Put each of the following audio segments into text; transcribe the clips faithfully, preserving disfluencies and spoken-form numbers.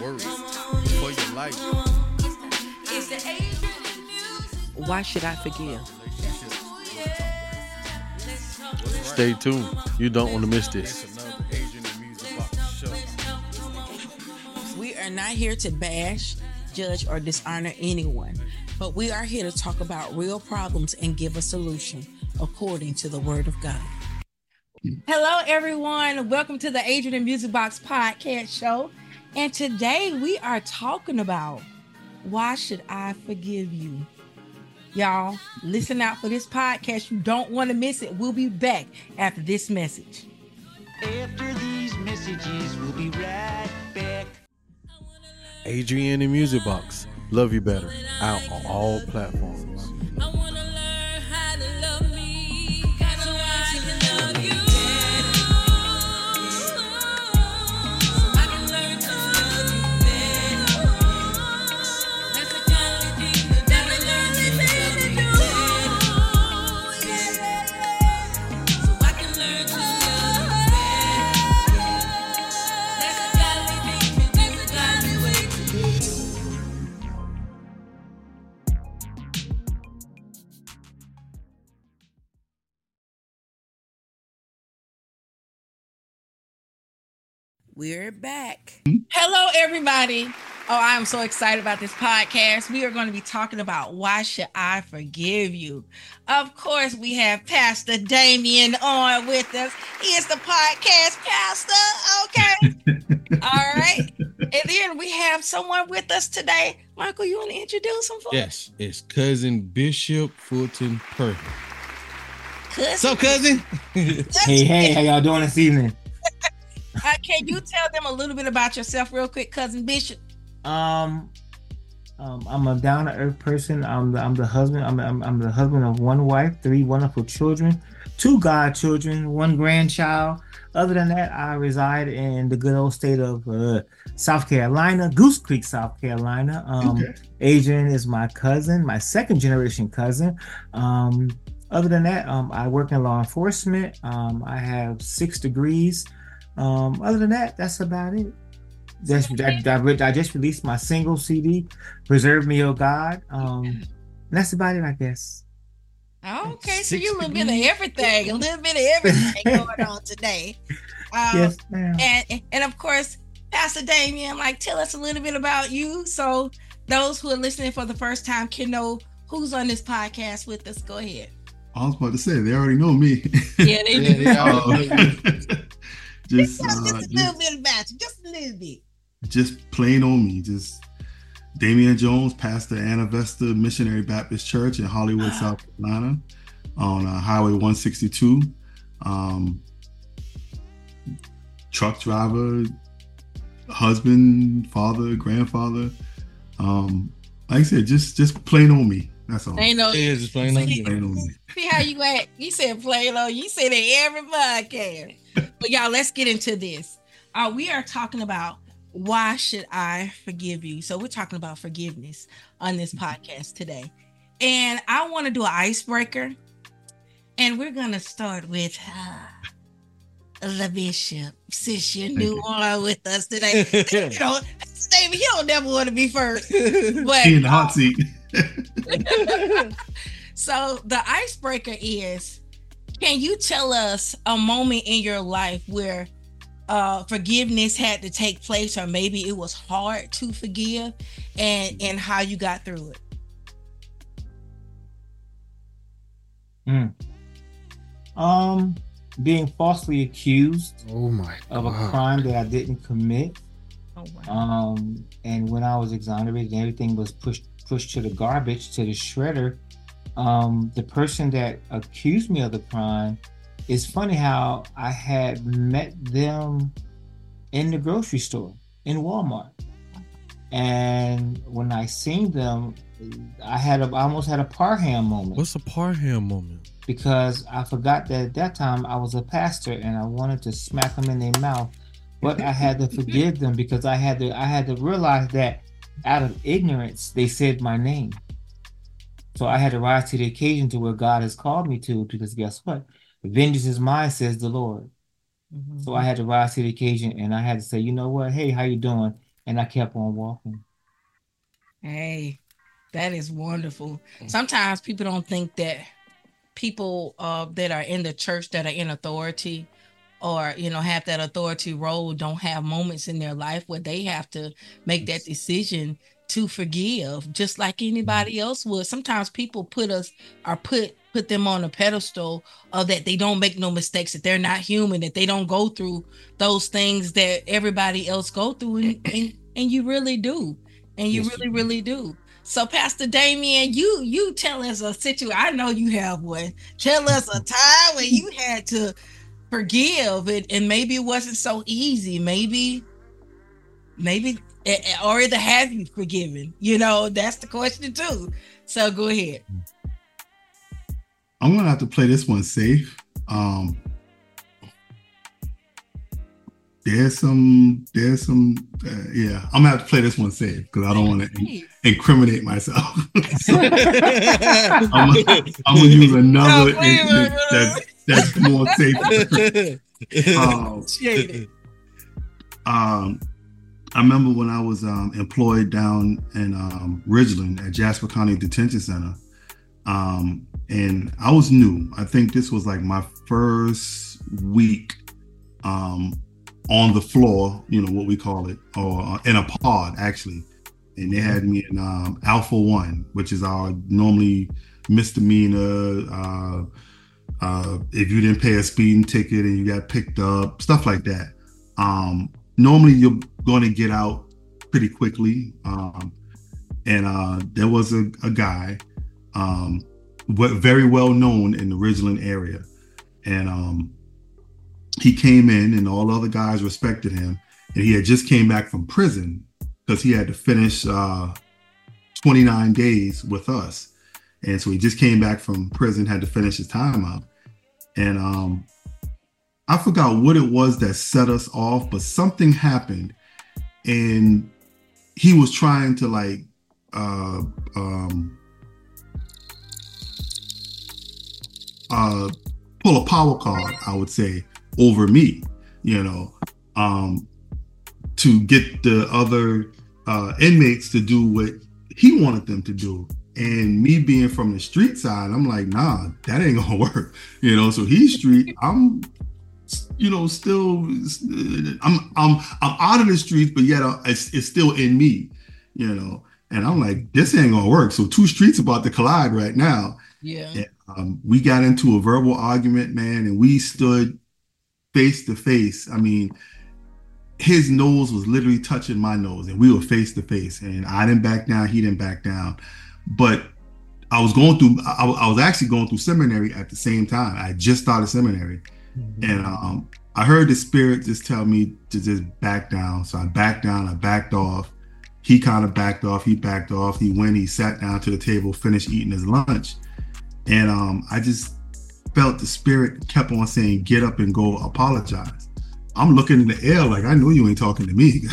word for your life. Why should I forgive? Stay tuned. You don't want to miss this. We are not here to bash, judge, or dishonor anyone, but we are here to talk about real problems and give a solution according to the Word of God. Hello, everyone. Welcome to the Adrian and Music Box podcast show. And today we are talking about why should I forgive you? Y'all, listen out for this podcast. You don't want to miss it. We'll be back after this message. After these messages, we'll be right back. Adrian and Music Box. Love You Better. Out on all platforms. We're back. Hello, everybody. Oh, I'm so excited about this podcast. We are going to be talking about why should I forgive you? Of course, we have Pastor Damien on with us. He is the podcast pastor. Okay. All right. And then we have someone with us today. Michael, you want to introduce him for us? Yes, it's cousin Bishop Fulton Purdy. Cousin. So, cousin. Hey, hey, how y'all doing this evening? Uh, can you tell them a little bit about yourself real quick, cousin Bishop? Um, um, I'm a down to earth person. I'm the I'm the husband. I'm, I'm I'm the husband of one wife, three wonderful children, two godchildren, one grandchild. Other than that, I reside in the good old state of uh, South Carolina, Goose Creek, South Carolina. Um, okay. Adrian is my cousin, my second generation cousin. Um, other than that, um, I work in law enforcement. Um, I have six degrees. Um, other than that, that's about it. Just, I, I, I just released my single C D, Preserve Me, Oh God. Um, that's about it, I guess. Okay, so you a little bit of everything, a little bit of everything going on today. Um, yes, ma'am. And, and of course, Pastor Damien, like, tell us a little bit about you, so those who are listening for the first time can know who's on this podcast with us. Go ahead. I was about to say, they already know me. Yeah, they do. Yeah, Just, just, uh, just a just, little bit about you, just a little bit. Just plain on me. Just Damian Jones, pastor Anavesta Missionary Baptist Church in Hollywood, South Carolina, on uh, Highway one sixty-two. Um, truck driver, husband, father, grandfather. Um, like I said, just just plain on me. That's all. Ain't no, Yeah, just plain on Plain on me. see how you act. You said plain on. You said it every podcast. But y'all, let's get into this. Uh, we are talking about why should I forgive you? So we're talking about forgiveness on this podcast today. And I want to do an icebreaker. And we're going to start with uh, the Bishop, since you're new on with us today. You know, David, you don't never want to be first. But He in the hot seat. so the icebreaker is, can you tell us a moment in your life where uh, forgiveness had to take place, or maybe it was hard to forgive, and, and how you got through it? Mm. Um, being falsely accused Oh my of a God. crime that I didn't commit. Oh, wow. Um, and when I was exonerated and everything was pushed pushed to the garbage, to the shredder, um, the person that accused me of the crime, it's funny how I had met them in the grocery store, in Walmart. And when I seen them, I had a, I almost had a Parham moment. What's a Parham moment? Because I forgot that at that time I was a pastor and I wanted to smack them in their mouth, but I had to forgive them because I had to I had to realize that out of ignorance they said my name. So I had to rise to the occasion to where God has called me to, because guess what? Vengeance is mine, says the Lord. Mm-hmm. So I had to rise to the occasion and I had to say, you know what? Hey, how you doing? and I kept on walking. Hey, that is wonderful. Sometimes people don't think that people uh, that are in the church that are in authority or, you know, have that authority role don't have moments in their life where they have to make that decision to forgive just like anybody else would. Sometimes people put us or put put them on a pedestal of that they don't make no mistakes, that they're not human, that they don't go through those things that everybody else go through, and, and, and you really do. And you yes, really, really do. So, Pastor Damien, you you tell us a situation. I know you have one. Tell us a time when you had to forgive it, and maybe it wasn't so easy. Maybe, maybe, or either have you forgiven? You know, that's the question too. So, go ahead. I'm gonna have to play this one safe. Um, There's some, there's some, uh, yeah. I'm gonna have to play this one safe because I don't want to in- incriminate myself. So, I'm, gonna, I'm gonna use another no, in, in, that's, that's more safe. um, um, I remember when I was um, employed down in um, Ridgeland at Jasper County Detention Center, um, and I was new. I think this was like my first week. Um, on the floor, you know, what we call it, or in a pod, actually. And they had me in um, Alpha One, which is our normally misdemeanor. Uh, uh, if you didn't pay a speeding ticket and you got picked up, stuff like that. Um, normally, you're going to get out pretty quickly. Um, and uh, there was a, a guy, um, very well known in the Ridgeland area. And um, he came in and all other guys respected him, and he had just came back from prison because he had to finish uh, twenty-nine days with us. And so he just came back from prison, had to finish his time up. And um, I forgot what it was that set us off, but something happened and he was trying to like, uh, um, uh, pull a power card, I would say, over me, you know, um, to get the other uh, inmates to do what he wanted them to do. And me being from the street side, I'm like, nah, that ain't gonna work, you know. So he's street, I'm, you know, still, I'm, I'm, I'm out of the streets, but yet it's, it's still in me, you know. And I'm like, this ain't gonna work. So two streets about to collide right now. Yeah. And, um, we got into a verbal argument, man, and we stood face to face. I mean, his nose was literally touching my nose, and we were face to face. And I didn't back down, he didn't back down. But I was going through, I, I was actually going through seminary at the same time. I just started seminary. Mm-hmm. And um, I heard the Spirit just tell me to just back down. So I backed down, I backed off. He kind of backed off, he backed off. He went, he sat down to the table, finished eating his lunch. And um, I just felt the Spirit kept on saying, get up and go apologize. I'm looking in the air like, I know you ain't talking to me.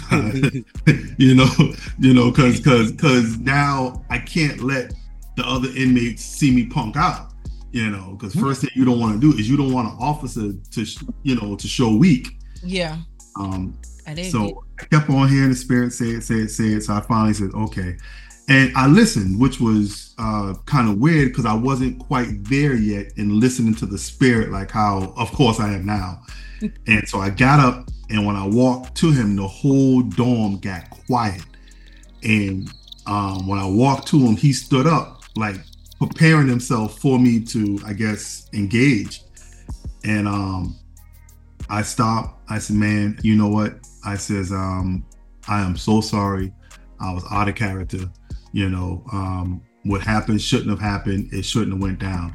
you know, you know, cause, cause, cause now I can't let the other inmates see me punk out, you know, cause first thing you don't want to do is you don't want an officer to, you know, to show weak. Yeah. Um, I did. So I kept on hearing the Spirit say it, say it, say it. So I finally said, okay. And I listened, which was uh, kind of weird because I wasn't quite there yet in listening to the Spirit, like how, of course, I am now. And so I got up, and when I walked to him, the whole dorm got quiet. And um, when I walked to him, he stood up, like preparing himself for me to, I guess, engage. And um, I stopped. I said, man, you know what? I says, um, I am so sorry. I was out of character. You know, um, what happened shouldn't have happened. It shouldn't have went down.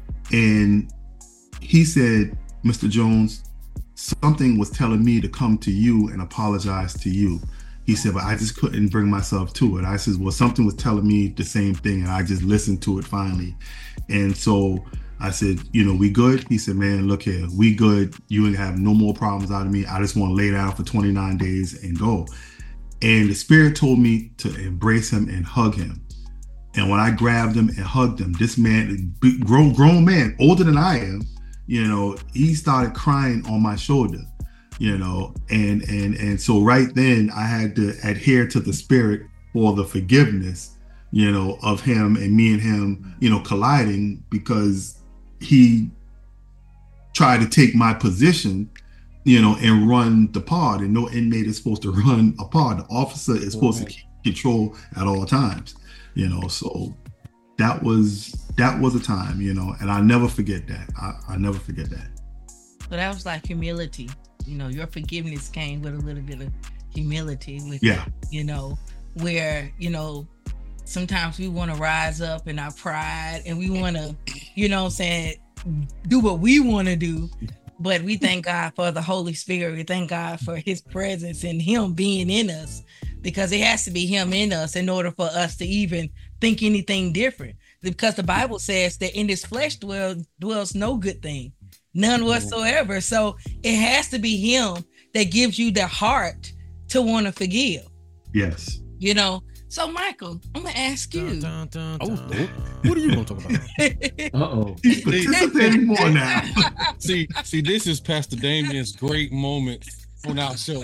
And he said, Mister Jones, something was telling me to come to you and apologize to you. He said, but I just couldn't bring myself to it. I said, well, something was telling me the same thing, and I just listened to it finally. And so I said, you know, we good? He said, man, look here, we good. You ain't have no more problems out of me. I just want to lay down for twenty-nine days and go. And the Spirit told me to embrace him and hug him. And when I grabbed him and hugged him, this man, grown, grown man, older than I am, you know, he started crying on my shoulder. you know, and and and so right then I had to adhere to the spirit for the forgiveness, you know, of him and me and him, you know, colliding because he tried to take my position, you know, and run the pod, and no inmate is supposed to run a pod. The officer is supposed right. to keep control at all times, you know. So that was that was a time, you know, and I never forget that. I, I never forget that. So that was like humility, you know. Your forgiveness came with a little bit of humility, with yeah, you know, where you know sometimes we want to rise up in our pride and we want to, you know, what I'm saying, do what we want to do. But we thank God for the Holy Spirit. We thank God for his presence and him being in us, because it has to be him in us in order for us to even think anything different. Because the Bible says that in this flesh dwells, dwells no good thing, none whatsoever. So it has to be him that gives you the heart to want to forgive. Yes. You know, so Michael, I'm going to ask you. Dun, dun, dun, dun. Oh, what are you going to talk about? Uh-oh. He's participating more now. See, see, this is Pastor Damien's great moment on our show.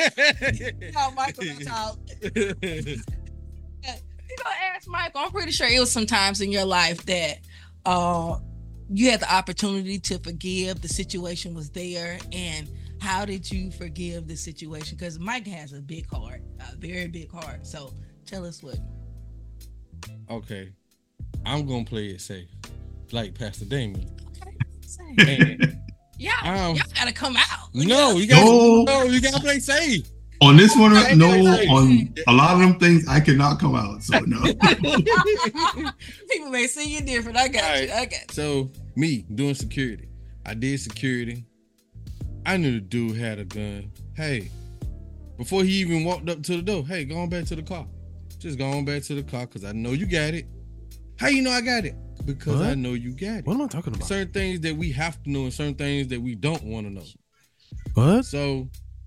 Oh, Michael, talk. You know, ask Michael. I'm pretty sure it was some times in your life that uh, you had the opportunity to forgive. The situation was there, and how did you forgive the situation? Because Mike has a big heart, a very big heart. So tell us what. Okay, I'm gonna play it safe, like Pastor Damien. Okay, safe. And, yeah, um, y'all gotta come out. No, you gotta, No. no, you gotta play safe. On this one, Okay, no. okay. On a lot of them things, I cannot come out. So no. People may see you different. I got All you. right. I got you. So me doing security, I did security. I knew the dude had a gun. Hey, before he even walked up to the door, hey, go on back to the car. Just go on back to the car because I know you got it. How you know I got it? Because What? I know you got it. What am I talking about? Certain things that we have to know and certain things that we don't want to know. What? So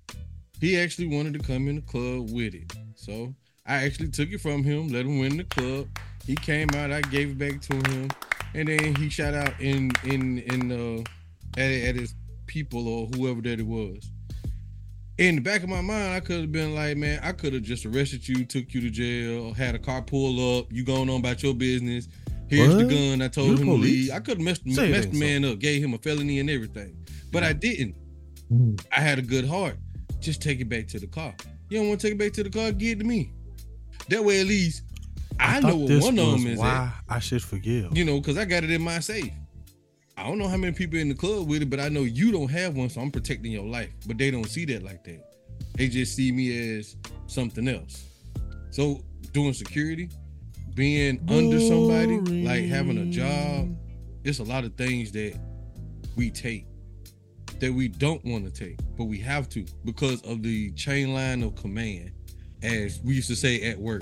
he actually wanted to come in the club with it. So I actually took it from him, let him win the club. He came out, I gave it back to him, and then he shot out in in in uh at, at his people or whoever that it was. In the back of my mind, I could have been like, man, I could have just arrested you, took you to jail, had a car pull up, you going on about your business. Here's What? the gun. I told You him to police? leave. I could have messed, Say it messed ain't the man up, gave him a felony and everything. But I didn't. Mm. I had a good heart. Just take it back to the car. You don't want to take it back to the car? Give it to me. That way, at least I, know thought what this one of was them is why I should forgive. at. You know, because I got it in my safe. I don't know how many people in the club with it, but I know you don't have one, so I'm protecting your life. But they don't see that like that. They just see me as something else. So doing security, being under somebody, like having a job, it's a lot of things that we take that we don't want to take, but we have to because of the chain line of command, as we used to say at work.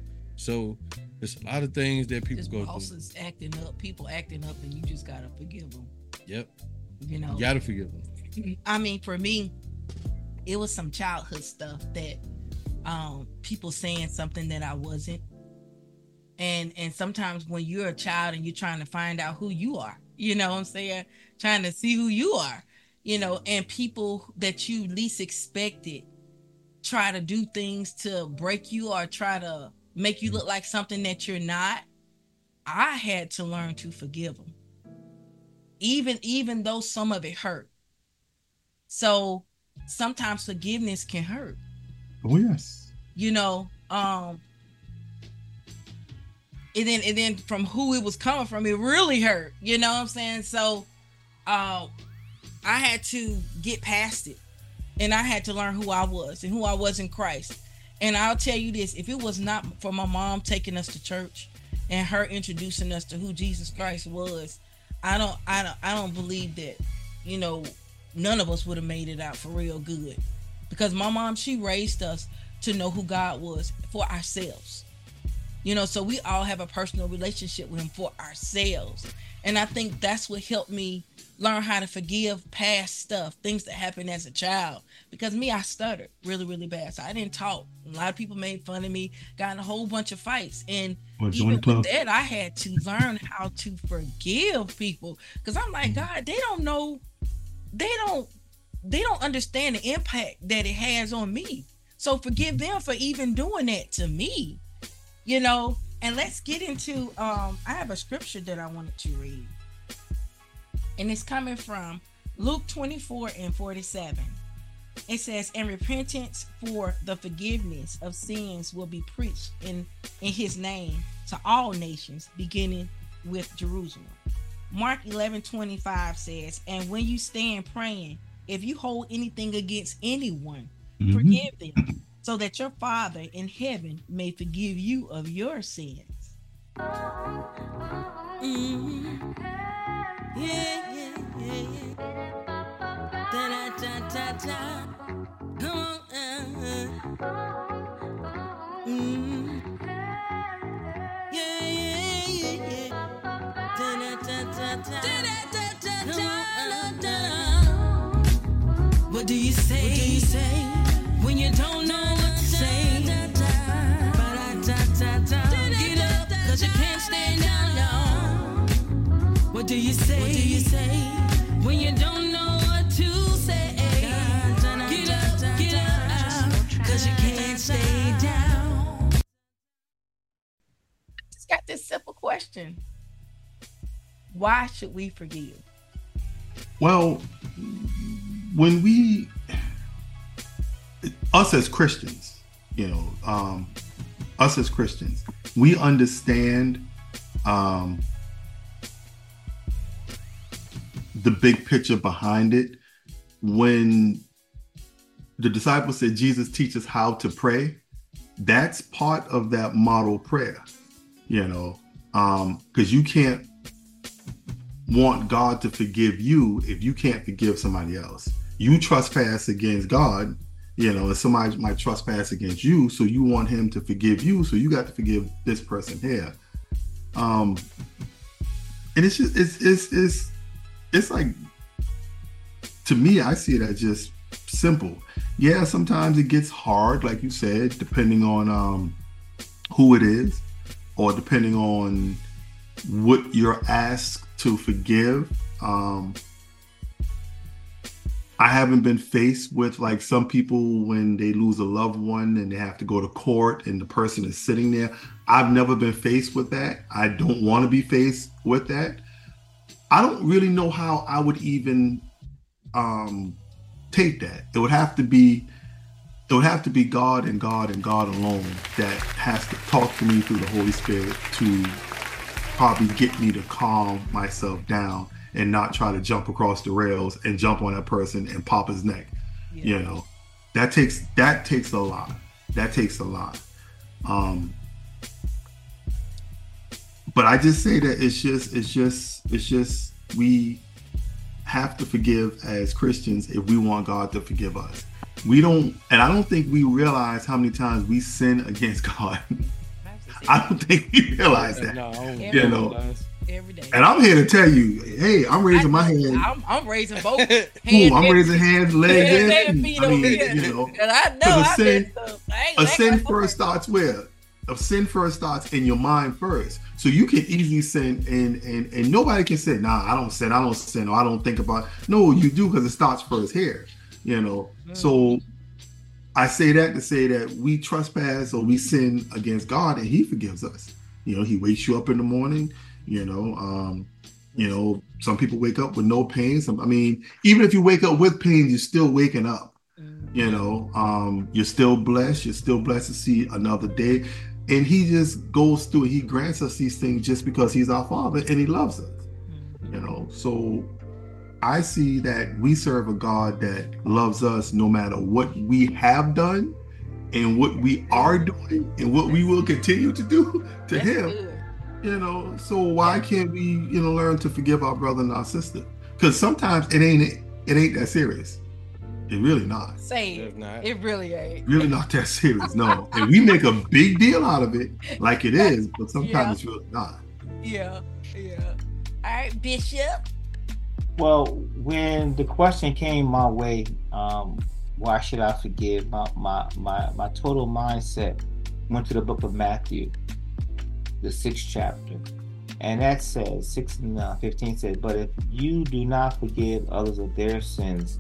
So there's a lot of things that people Just go bosses acting up, people acting up, and you just gotta forgive them. through. Yep, You know, you gotta forgive them. I mean, for me, it was some childhood stuff that um, people saying something that I wasn't, and and sometimes when you're a child and you're trying to find out who you are, you know what I'm saying, trying to see who you are, you know, and people that you least expected try to do things to break you or try to make you look like something that you're not. I had to learn to forgive them, even even though some of it hurt. So sometimes forgiveness can hurt, Oh yes. you know. Um, and then and then from who it was coming from, it really hurt. You know what I'm saying? So, uh, I had to get past it, and I had to learn who I was and who I was in Christ. And I'll tell you this: if it was not for my mom taking us to church and her introducing us to who Jesus Christ was, I don't, I don't, I don't believe that, you know, none of us would have made it out for real good. Because my mom, she raised us to know who God was for ourselves. You know, so we all have a personal relationship with him for ourselves. And I think that's what helped me learn how to forgive past stuff, things that happened as a child. Because me, I stuttered really, really bad. So I didn't talk. A lot of people made fun of me, got in a whole bunch of fights. And Well, join even the club. with that, I had to learn how to forgive people. Because I'm like, God, they don't know, they don't they don't understand the impact that it has on me. So forgive them for even doing that to me, you know. And let's get into, um, I have a scripture that I wanted to read. And it's coming from Luke twenty-four and forty-seven. It says, and repentance for the forgiveness of sins will be preached in, in his name to all nations, beginning with Jerusalem. Mark eleven twenty-five says, and when you stand praying, if you hold anything against anyone, mm-hmm. forgive them, so that your Father in heaven may forgive you of your sins. Mm-hmm. Yeah, yeah, yeah, yeah. Da, da, da, da, da. Come on, uh-huh. Mm-hmm. Yeah, yeah, yeah, yeah. Da, da, da, da, da. Da, da, da, da, da, da. What do you say? What do you say when you don't know what to say? Da, da, da, da, da, da. Get up, cause you can't stay down, y'all. What do you say? What do you say when you don't know what to say? Get up, get up, cause you can't stay down. Just got this simple question. Why should we forgive? Well, when we, us as Christians, you know, um, us as Christians, we understand um, the big picture behind it. When the disciples said, Jesus, teach us how to pray, that's part of that model prayer, you know, um, because you can't want God to forgive you if you can't forgive somebody else. You trespass against God, you know, and somebody might trespass against you, so you want him to forgive you, so you got to forgive this person here. Um, and it's just, it's, it's, it's, it's like, to me, I see it as just simple. Yeah, sometimes it gets hard, like you said, depending on um, who it is, or depending on what you're asked to forgive. Um, I haven't been faced with like some people when they lose a loved one and they have to go to court and the person is sitting there. I've never been faced with that. I don't want to be faced with that. I don't really know how I would even um, take that. It would have to be, it would have to be God and God and God alone that has to talk to me through the Holy Spirit to probably get me to calm myself down and not try to jump across the rails and jump on that person and pop his neck. Yeah. You know, that takes that takes a lot. That takes a lot. Um, but I just say that it's just it's just it's just we have to forgive as Christians if we want God to forgive us. We don't, and I don't think we realize how many times we sin against God. I don't think we realize that. No, you know. Every day. And I'm here to tell you, hey, I'm raising I, my hand. I'm, I'm raising both hands. Ooh, I'm raising hands, legs, and feet. I mean, you know, and I know a sin, I a sin first starts where? A sin first starts in your mind first. So you can easily sin, and and and nobody can say, nah, I don't sin, I don't sin, or I don't think about it. No, you do, because it starts first here. You know, mm. So I say that to say that we trespass or we sin against God, and He forgives us. You know, He wakes you up in the morning. You know, um, you know, some people wake up with no pain. Some, I mean, even if you wake up with pain, you're still waking up. Mm-hmm. You know, um, you're still blessed. You're still blessed to see another day. And He just goes through it. He grants us these things just because He's our Father and He loves us. Mm-hmm. You know, so I see that we serve a God that loves us no matter what we have done and what we are doing and what we will continue to do to That's Him. Good. You know, so why can't we, you know, learn to forgive our brother and our sister? Because sometimes it ain't it ain't that serious. It really not. Say it. Not. It really ain't. Really not that serious, no. And we make a big deal out of it, like it is, but sometimes yeah. it's really not. Yeah, yeah. All right, Bishop. Well, when the question came my way, um, why should I forgive? My my my my total mindset went to the book of Matthew, the sixth chapter, and that says six and fifteen says, but if you do not forgive others of their sins,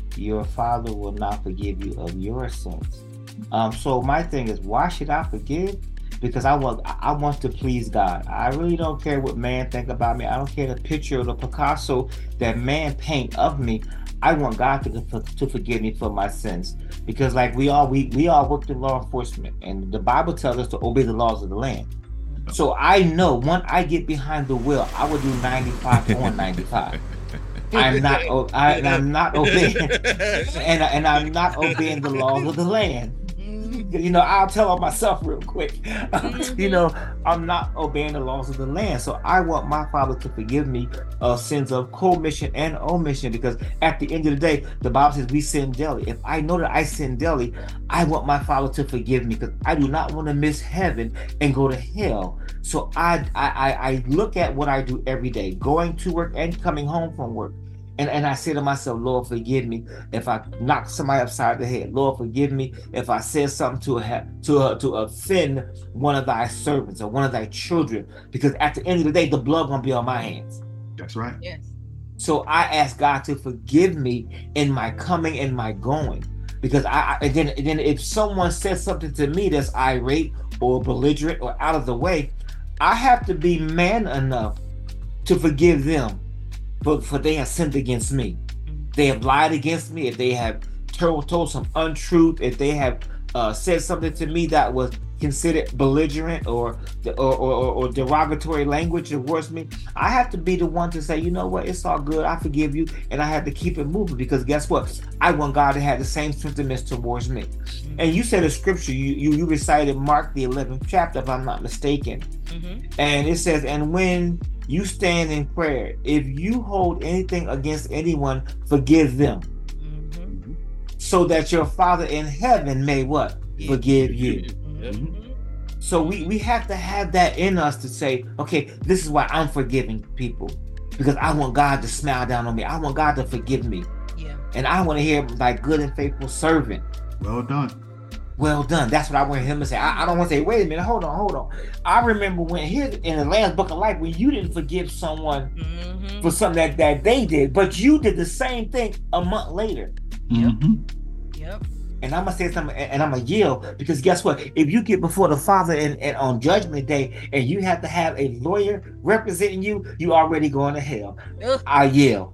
your Father will not forgive you of your sins. Um, so my thing is, why should I forgive? Because I want I want to please God. I really don't care what man think about me. I don't care the picture or the Picasso that man paint of me. I want God to, to forgive me for my sins. Because like we all we we all work in law enforcement, and the Bible tells us to obey the laws of the land. So I know once I get behind the wheel, I will do ninety-five on ninety-five. I'm not I, I'm not obeying and, and I'm not obeying the laws of the land. You know, I'll tell on myself real quick. You know, I'm not obeying the laws of the land. So I want my Father to forgive me of sins of commission and omission, because at the end of the day, the Bible says we sin daily. If I know that I sin daily, I want my Father to forgive me, because I do not want to miss heaven and go to hell. So I, I, I look at what I do every day, going to work and coming home from work. And, and I say to myself, Lord, forgive me if I knock somebody upside the head. Lord, forgive me if I said something to a, to a, to offend one of thy servants or one of thy children. Because at the end of the day, the blood gonna be on my hands. That's right. Yes. So I ask God to forgive me in my coming and my going. Because I, I and then, and then if someone says something to me that's irate or belligerent or out of the way, I have to be man enough to forgive them. For, for they have sinned against me. They have lied against me. If they have told, told some untruth, if they have uh, said something to me that was considered belligerent or or, or or derogatory language towards me, I have to be the one to say, you know what, it's all good, I forgive you, and I have to keep it moving, because guess what? I want God to have the same sentiments towards me. Mm-hmm. And you said a scripture, you, you you recited Mark the eleventh chapter, if I'm not mistaken. Mm-hmm. And it says, and when you stand in prayer, if you hold anything against anyone, forgive them. Mm-hmm. So that your Father in heaven may what? Yeah. Forgive you. Mm-hmm. So we, we have to have that in us to say, okay, this is why I'm forgiving people. Because I want God to smile down on me. I want God to forgive me. Yeah. And I want to hear thy good and faithful servant. Well done. Well done. That's what I want him to say. I, I don't want to say, wait a minute, hold on, hold on. I remember when here in the last book of life, when you didn't forgive someone mm-hmm. for something that, that they did, but you did the same thing a month later. Mm-hmm. Yep. And I'm gonna say something, and I'm gonna yell, because guess what? If you get before the Father and, and on Judgment Day, and you have to have a lawyer representing you, you already going to hell. Ugh. I yell.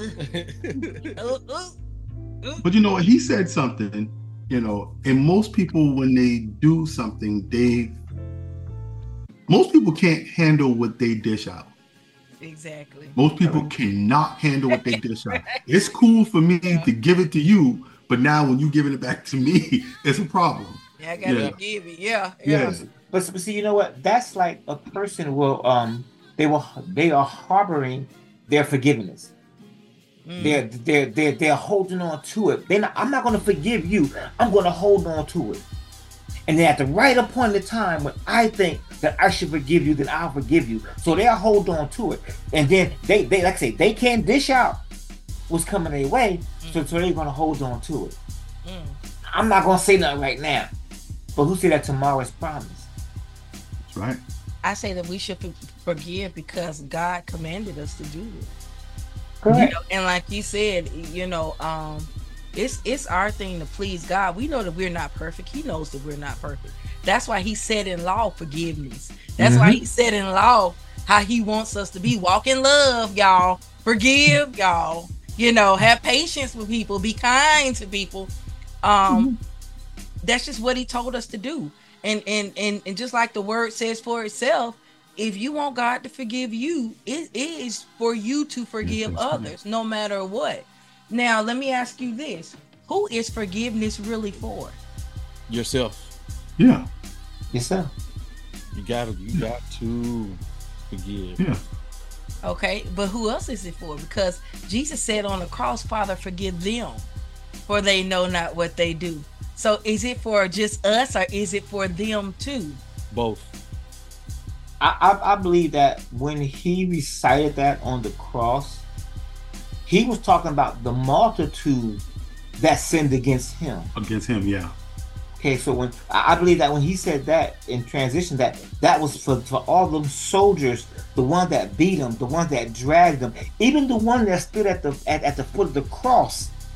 But you know what? He said something. You know, and most people, when they do something, they most people can't handle what they dish out. Exactly. Most people cannot handle what they dish out. It's cool for me yeah. to give it to you, but now when you giving it back to me, it's a problem. Yeah, I gotta yeah. give it. Yeah, yeah. Yes. But, but see, you know what? That's like a person will um they will they are harboring their forgiveness. Mm. They're they're they're they're holding on to it. They're not, I'm not going to forgive you. I'm going to hold on to it. And then at the right appointed time, when I think that I should forgive you, then I'll forgive you. So they'll hold on to it. And then they they like I say they can't dish out what's coming their way. Mm. So, so they're going to hold on to it. Mm. I'm not going to say nothing right now. But who said that tomorrow is promised? That's right. I say that we should forgive because God commanded us to do it. You know, and like you said, you know, um, it's it's our thing to please God. We know that we're not perfect. He knows that we're not perfect. That's why he said in law forgiveness. That's mm-hmm. why he said in law how he wants us to be. Walk in love, y'all. Forgive, y'all. You know, have patience with people. Be kind to people. Um, mm-hmm. That's just what he told us to do. And and and and just like the word says for itself, if you want God to forgive you, it is for you to forgive others, no matter what. Now, let me ask you this. Who is forgiveness really for? Yourself. Yeah. Yourself. You gotta, you got to forgive. Yeah. Okay, but who else is it for? Because Jesus said on the cross, Father, forgive them, for they know not what they do. So is it for just us, or is it for them too? Both. I, I, I believe that when he recited that on the cross, he was talking about the multitude that sinned against him. Against him, yeah. Okay, so when I believe that when he said that in transition, that that was for, for all them soldiers, the one that beat him, the one that dragged him, even the one that stood at the at, at the foot of the cross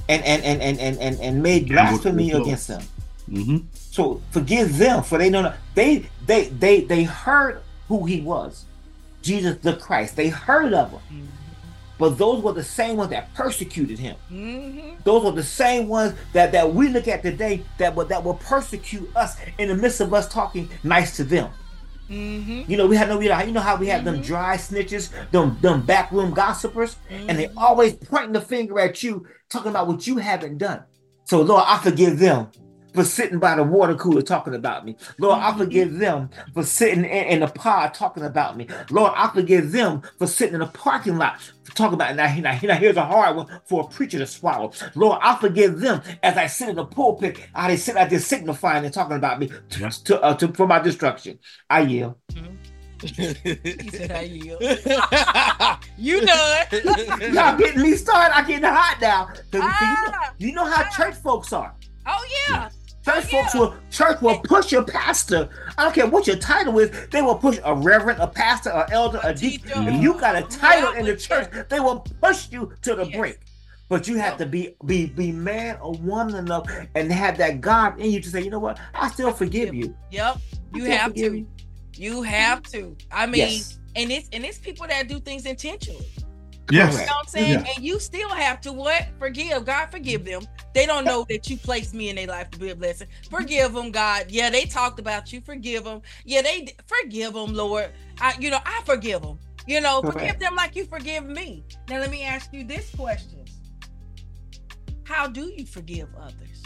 and and and and and and, and made Yeah, go- blasphemy go- against them. Mm-hmm. So forgive them, for they know not, they they they they heard who he was, Jesus the Christ. They heard of him, Mm-hmm. but those were the same ones that persecuted him. Mm-hmm. Those were the same ones that that we look at today that will that will persecute us in the midst of us talking nice to them. Mm-hmm. You know, we have no, you know, you know how we have them dry snitches, them them backroom gossipers, and they always pointing the finger at you, talking about what you haven't done. So Lord, I forgive them for sitting by the water cooler talking about me. Lord, I forgive them for sitting in, in the pod talking about me. Lord, I forgive them for sitting in the parking lot talking about it. Now, now, now here's a hard one for a preacher to swallow. Lord, I forgive them as I sit in the pulpit, how they sit out there signifying and talking about me to, Yeah. to, uh, to, for my destruction. I yield. He said, I yield. You done. Y'all getting me started. I getting hot now. 'Cause you, know, Ah. you know how church folks are. Oh, yeah. Church Oh, folks yeah. will church will push your pastor. I don't care what your title is. They will push a reverend, a pastor, an elder, a deacon. teacher, If you got a title in the yeah, church, they will push you to the Yes. brink. But you have to be be be man or woman enough and have that God in you to say, you know what? I still forgive you. Yep. You I still have forgive to. you. You have to. I mean, Yes. and it's and it's people that do things intentionally. Yes. You know what I'm saying? Yeah. And you still have to what? Forgive. God forgive them. They don't know that you placed me in their life to be a blessing. Forgive them, God. Yeah, they talked about you. Forgive them. Yeah, they forgive them, Lord. I, you know, I forgive them. You know, Correct. forgive them like you forgive me. Now let me ask you this question: how do you forgive others?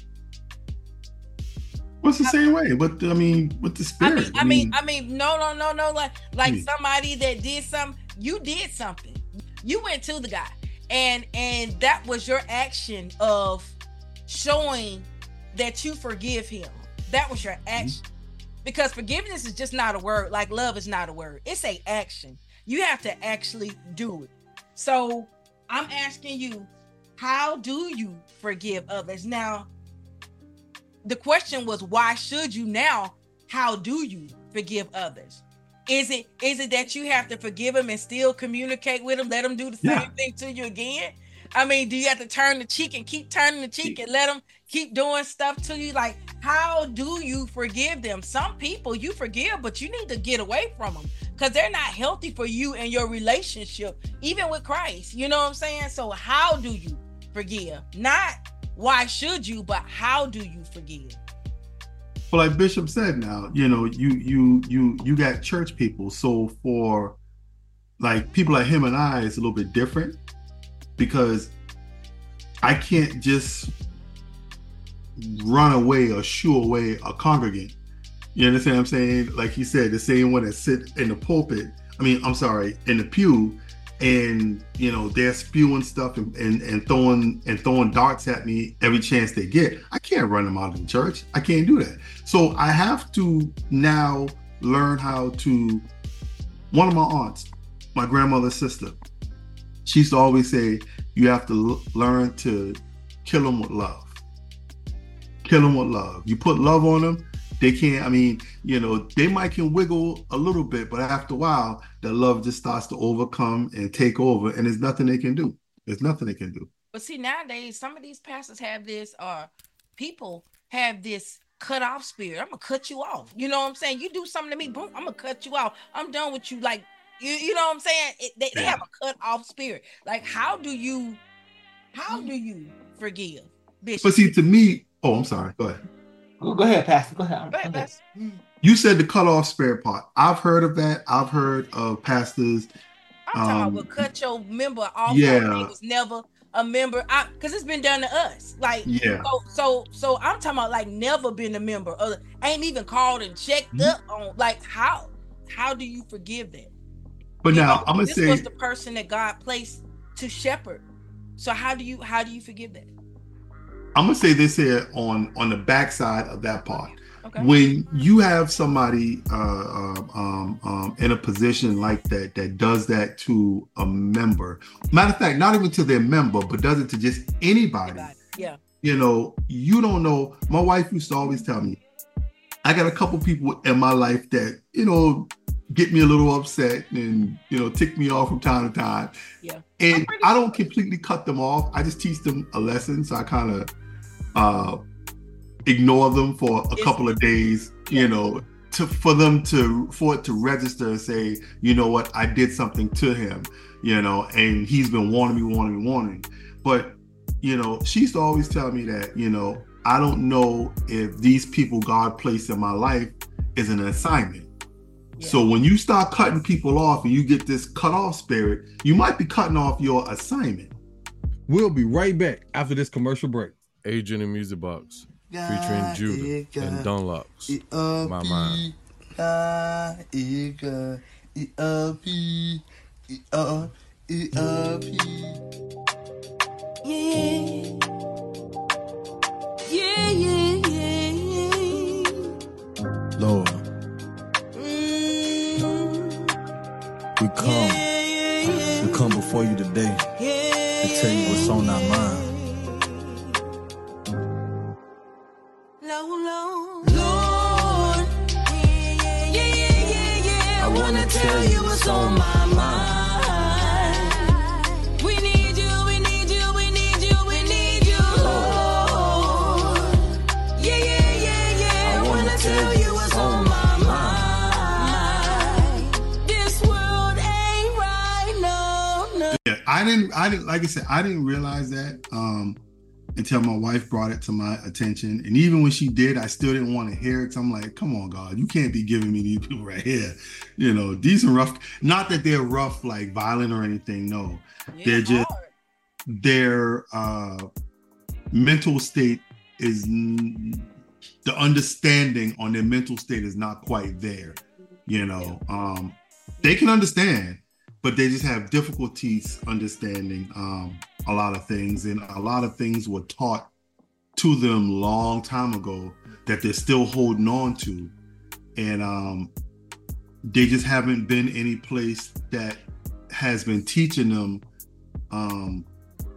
What's the same way? But I mean, with the I spirit. mean, I mean, I mean, no, no, no, no. Like, like Hmm. somebody that did something. You did something. You went to the guy, and and that was your action of showing that you forgive him. That was your action. Because forgiveness is just not a word. Like love is not a word. It's a action. You have to actually do it. So I'm asking you, how do you forgive others? Now, the question was, why should you? Now, how do you forgive others? Is it is it that you have to forgive them and still communicate with them, let them do the same Yeah. thing to you again? I mean, do you have to turn the cheek and keep turning the cheek and let them keep doing stuff to you? Like, how do you forgive them? Some people you forgive, but you need to get away from them because they're not healthy for you and your relationship, even with Christ. You know what I'm saying? So how do you forgive? Not why should you, but how do you forgive? Well, like Bishop said, now you know you you you you got church people. So for like people like him and I, it's a little bit different because I can't just run away or shoo away a congregant. You understand what I'm saying? Like he said, the same one that sit in the pulpit. I mean, I'm sorry, in the pew, and you know they're spewing stuff and, and, and throwing and throwing darts at me every chance they get. I can't run them out of the church. I can't do that. So I have to now learn how to. One of my aunts, my grandmother's sister, she used to always say, "You have to l- learn to kill them with love. Kill them with love. You put love on them." They can't, I mean, you know, they might can wiggle a little bit, but after a while, the love just starts to overcome and take over, and there's nothing they can do. There's nothing they can do. But see, nowadays, some of these pastors have this, or people have this cut off spirit. I'm gonna cut you off. You know what I'm saying? You do something to me, boom, I'm gonna cut you off. I'm done with you. Like, you, you know what I'm saying? It, they, they Yeah. have a cut off spirit. Like, how do you, how do you forgive, Bishop? But see, to me, oh, I'm sorry. Go ahead. Go, go ahead, Pastor. Go ahead. I'm- Go ahead, I'm good. Pastor. You said the cut off spirit part. I've heard of that. I've heard of pastors. I'm talking Um, about what cut your member off. yeah. Yeah. They was never a member. I because it's been done to us. Like, Yeah. so so so I'm talking about like never been a member. Or ain't even called and checked Mhm. up on. Like, how how do you forgive that? But You now know, I'm gonna this say, was the person that God placed to shepherd. So how do you how do you forgive that? I'm gonna say this here on on the backside of that part. Okay. When you have somebody uh, uh, um, um, in a position like that that does that to a member, matter of fact, not even to their member, but does it to just anybody, Yeah. you know, you don't know. My wife used to always tell me, I got a couple people in my life that, you know, get me a little upset and, you know, tick me off from time to time. Yeah. And I don't completely cut them off. I just teach them a lesson. So I kind of uh, ignore them for a It's- couple of days, Yeah. you know, to for them to, for it to register and say, you know what, I did something to him, you know, and he's been warning me, warning me, warning. But, you know, she used to always tell me that, you know, I don't know if these people God placed in my life is an assignment. Yeah. So when you start cutting people off and you get this cut off spirit, you might be cutting off your assignment. We'll be right back after this commercial break. Adrian and Music Box featuring Judah and Dunlocks. My mind. Yeah, yeah, yeah, yeah. Lord, Mm, we come, yeah, yeah, yeah. we come before you today Yeah, to tell you what's on our mind. Lord, Lord, yeah, yeah, yeah, yeah, yeah. I wanna tell you what's on my mind. We need you, we need you, we need you, we need you, Lord. Yeah, yeah, yeah, yeah. I wanna tell you what's on my mind. This world ain't right, no, no. Yeah, I didn't, I didn't, like I said, I didn't realize that um, until my wife brought it to my attention. And even when she did, I still didn't want to hear it. So I'm like, come on, God, you can't be giving me these people right here. You know, these are rough. Not that they're rough, like violent or anything. No, Yeah, they're just, hard. their uh, mental state is, n- the understanding on their mental state is not quite there. You know, um, they can understand, but they just have difficulties understanding um, a lot of things. And a lot of things were taught to them long time ago that they're still holding on to. And um, they just haven't been any place that has been teaching them um,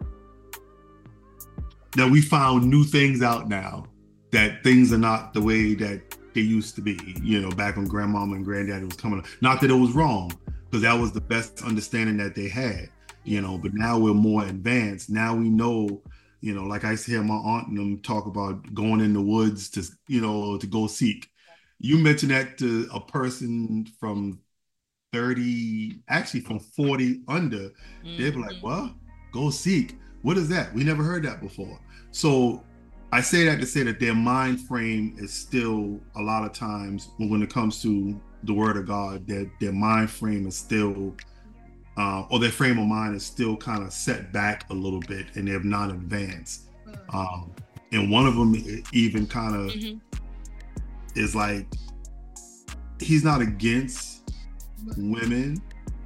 that we found new things out now, that things are not the way that they used to be, you know, back when grandmama and granddaddy was coming up. Not that it was wrong, because that was the best understanding that they had, you know, but now we're more advanced. Now we know, you know, like I used to hear my aunt and them talk about going in the woods to, you know, to go seek. You mentioned that to a person from thirty, actually from forty under, they'd be like, what? Go seek. What is that? We never heard that before. So I say that to say that their mind frame is still, a lot of times when it comes to the word of God, their, their mind frame is still, uh, or their frame of mind is still kind of set back a little bit, and they have not advanced. Um, and one of them even kind of Mhm. is like, he's not against women,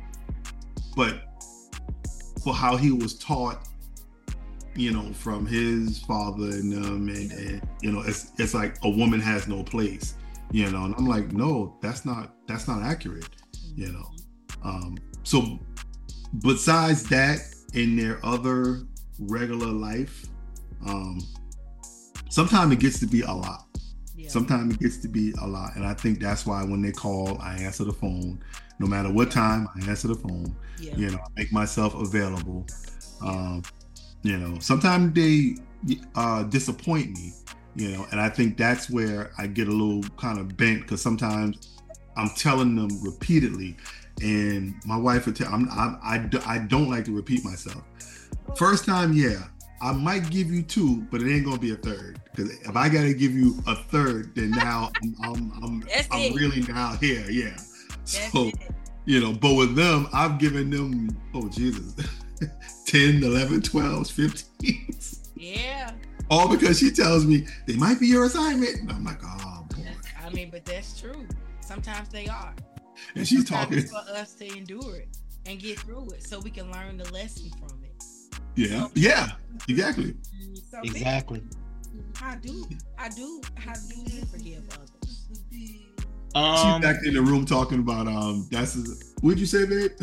but for how he was taught, you know, from his father and them, and, and you know, it's it's like a woman has no place, you know. And I'm like, no, that's not that's not accurate, you know. Um, so besides that, in their other regular life, um, sometimes it gets to be a lot. Yeah. Sometimes it gets to be a lot, and I think that's why when they call, I answer the phone. No matter what time, I answer the phone. Yeah. You know, I make myself available. Um, you know, sometimes they uh, disappoint me. You know, and I think that's where I get a little kind of bent, because sometimes I'm telling them repeatedly, and my wife would tell. I'm, I'm I I don't like to repeat myself. First time, yeah, I might give you two, but it ain't gonna be a third. Because if I gotta give you a third, then now I'm I'm I'm, That's I'm it. really now here, yeah. That's So it. you know, but with them, I've given them, oh Jesus, ten, eleven, twelve, fifteen. Yeah. All because she tells me they might be your assignment, and I'm like, oh boy. That's, I mean, but that's true. Sometimes they are. And she's Sometimes talking, it's for us to endure it and get through it, so we can learn the lesson from it. yeah, yeah, exactly. So Exactly. How do I do how do you forgive others? Um, She's back in the room talking about um. That's his, what'd you say, babe?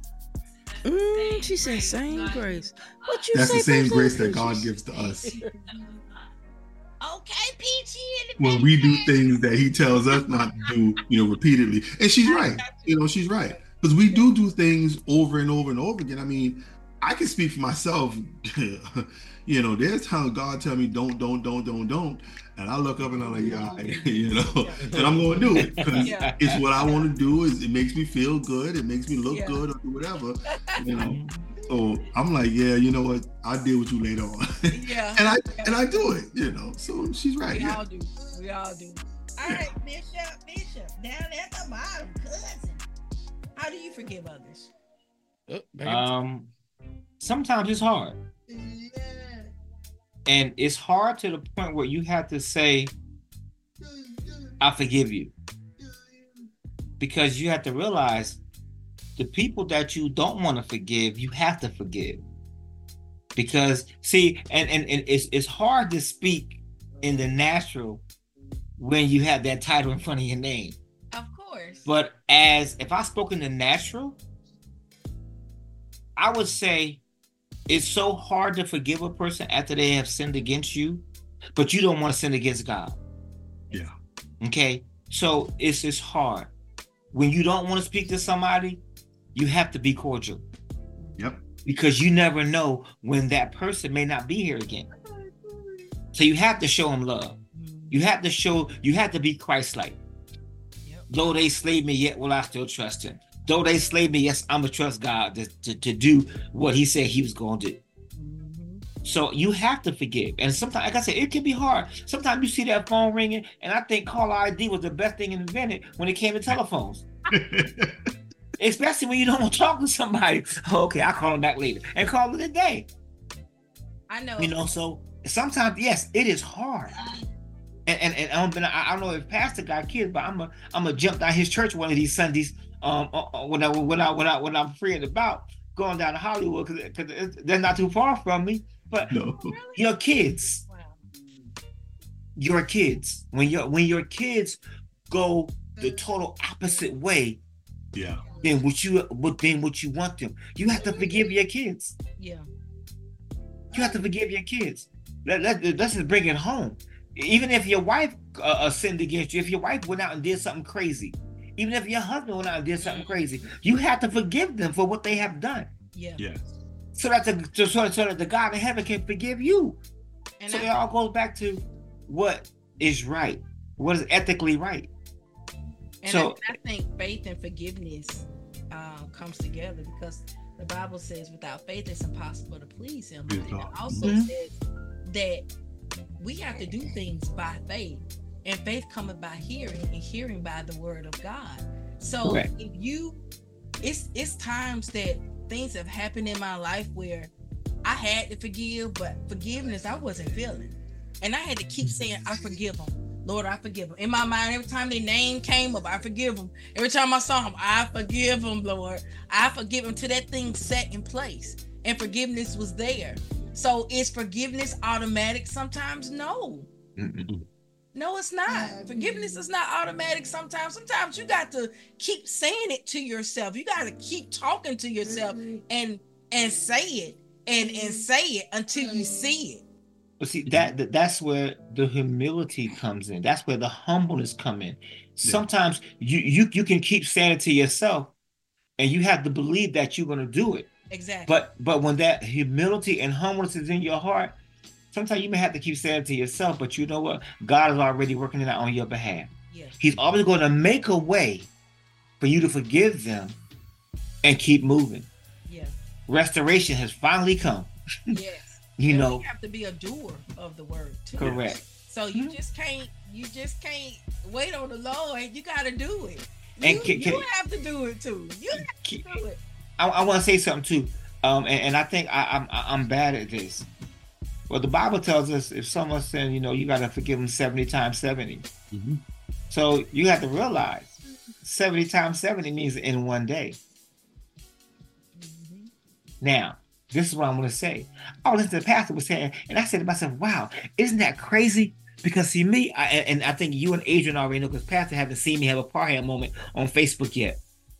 Mm, she said same grace. What you That's say? the same Pastor? grace that God gives to us. Okay, Peachy in when we do things that he tells us not to do, you know, repeatedly. And she's right. You know, she's right. Because we do do things over and over and over again. I mean, I can speak for myself. You know, there's times God tell me don't, don't, don't, don't, don't. And I look up and I'm like, yeah, you know, and I'm going to do it because Yeah. it's what I want to do. Is it makes me feel good. It makes me look Yeah. good or do whatever, you know. So I'm like, yeah, you know what? I'll deal with you later on. Yeah. and I and I do it, you know. So she's right. We Yeah. all do. We all do. All right, Bishop, Bishop, down at the bottom, cousin. How do you forgive others? Oh, back in- Um, sometimes it's hard, and it's hard to the point where you have to say, "I forgive you," because you have to realize the people that you don't want to forgive, you have to forgive. Because see, and and, and it's it's hard to speak in the natural when you have that title in front of your name. Of course. But as if I spoke in the natural, I would say it's so hard to forgive a person after they have sinned against you, but you don't want to sin against God. Yeah. Okay. So it's it's hard. When you don't want to speak to somebody, you have to be cordial. Yep. Because you never know when that person may not be here again. So you have to show them love. You have to show, you have to be Christ-like. Yep. Though they slay me, yet will I still trust him. Though they slay me, yes, I'm going to trust God to, to, to do what he said he was going to do. So you have to forgive. And sometimes, like I said, it can be hard. Sometimes you see that phone ringing, and I think caller I D was the best thing invented when it came to telephones. Especially when you don't want to talk to somebody. Oh, okay, I'll call them back later. And call it a day. I know. You know, so sometimes, yes, it is hard. And and, and I, don't, I don't know if Pastor got kids, but I'm a I'm gonna jump down his church one of these Sundays. Um, uh, when I when I when I when I'm free and about going down to Hollywood because they're not too far from me. But No. your kids, Wow. your kids, when your when your kids go the total opposite way Yeah. than what you than what you want them, you have to forgive your kids. Yeah. You have to forgive your kids. Let, let, let's just bring it home. Even if your wife uh, uh, sinned against you, if your wife went out and did something crazy, even if your husband went out and did something crazy, you have to forgive them for what they have done, Yeah. Yes. so that the so, so that the God in heaven can forgive you. And So I, it all goes back to what is right, what is ethically right. and so- I, I think faith and forgiveness uh, comes together because the Bible says without faith it's impossible to please him. But Good then it thought. also Mhm. says that we have to do things by faith. And faith cometh by hearing, and hearing by the word of God. So Correct. if you it's it's times that things have happened in my life where I had to forgive, but forgiveness I wasn't feeling. And I had to keep saying, I forgive them. Lord, I forgive them. In my mind, every time their name came up, I forgive them. Every time I saw them, I forgive them, Lord. I forgive them till that thing set in place. And forgiveness was there. So is forgiveness automatic? Sometimes no. Mm-mm. No, it's not. Forgiveness is not automatic sometimes. Sometimes you got to keep saying it to yourself. You got to keep talking to yourself and and say it and and say it until you see it. But see, that, that that's where the humility comes in. That's where the humbleness come in. Sometimes you you you can keep saying it to yourself, and you have to believe that you're going to do it. Exactly. But but when that humility and humbleness is in your heart, sometimes you may have to keep saying it to yourself. But you know what? God is already working it out on your behalf. yeah. He's always going to make a way for you to forgive them and keep moving. Yeah. Restoration has finally come. Yes. You And know, you have to be a doer of the word too. correct. So you just can't you just can't wait on the Lord. You got to do it. And You, can- you can- have to do it too. You have to do it. I, I want to say something too, um, and, and I think I, I'm I'm bad at this. Well, the Bible tells us if someone's saying, you know, you got to forgive them seventy times seventy. Mhm. So you have to realize seventy times seventy means in one day. Mm-hmm. Now, this is what I'm going to say. I was listening to the pastor was saying, and I said to myself, wow, isn't that crazy? Because see me, I, and I think you and Adrian already know, because pastor haven't seen me have a parham moment on Facebook yet.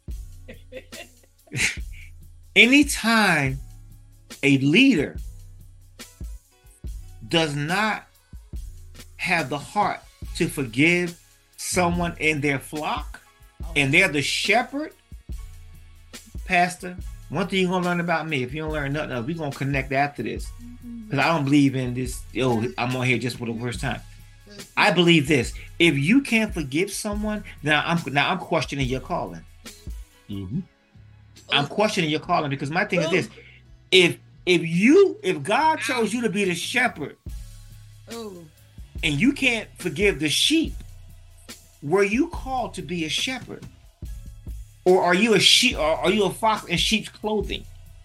Anytime a leader does not have the heart to forgive someone in their flock, and they're the shepherd, Pastor, one thing you're gonna learn about me, if you don't learn nothing else, we're gonna connect after this. Because I don't believe in this, oh, I'm on here just for the first time. I believe this. If you can't forgive someone, now I'm now I'm questioning your calling. Mm-hmm. I'm questioning your calling because my thing is this: if if you if God chose you to be the shepherd, and you can't forgive the sheep, were you called to be a shepherd, or are you a sheep? Or are you a fox in sheep's clothing?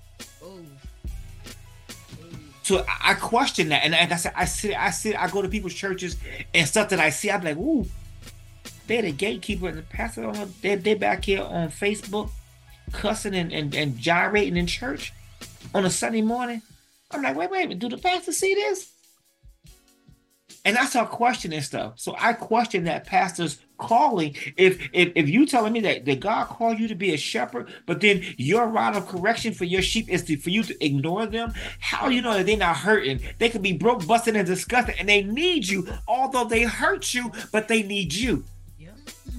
So I question that, and like I said, I sit, I sit, I go to people's churches and stuff that I see. I'm like, ooh, they're the gatekeeper and the pastor. They're they back here on Facebook, cussing and, and, and gyrating in church on a Sunday morning. I'm like, wait, wait, do the pastor see this? And I start questioning stuff. So I question that pastor's calling. If if if you telling me that, that God called you to be a shepherd, but then your rod of correction for your sheep is to, for you to ignore them, how do you know that they're not hurting? They could be broke, busted, and disgusted, and they need you, although they hurt you, but they need you. Yep.